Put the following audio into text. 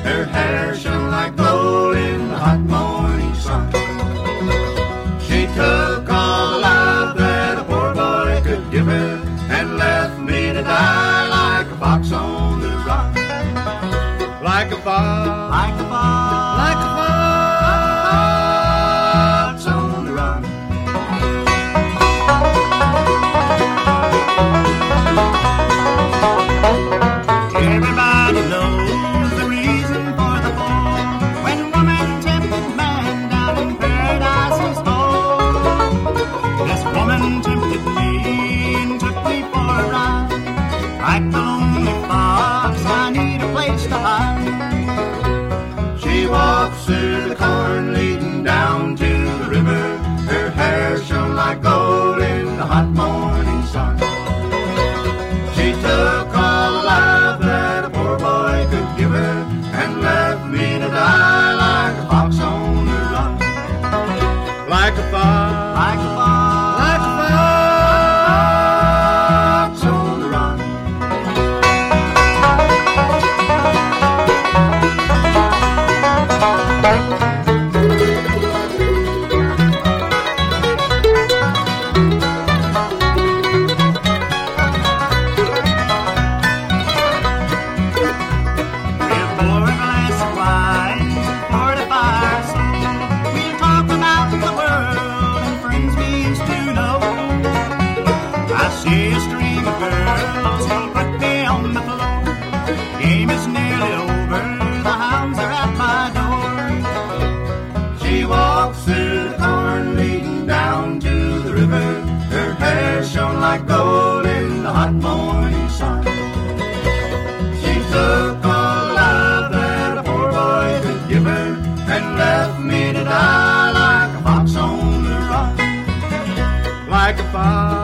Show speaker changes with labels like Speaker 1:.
Speaker 1: Her hair shone like gold in the hot morning sun. She took all the love that a poor boy could give her and left me to die like a fox on the run. Like a fox, like a fox, like a fox on the run. Everybody knows the reason for the fall, when woman tempted man down in paradise's hole. This woman tempted me and took me for a ride. Like the lonely fox, I need a place to hide. She walks through the corn leading down to the river. Her hair shone like gold in the hot morning sun. She took all the love that a poor boy could give her and left me to die like a fox on the run. Like a fox, like a fox, like a fox on the run. Like gold in the hot morning sun. She took all the love that a poor boy could give her and left me to die like a fox on the run. Like a fox.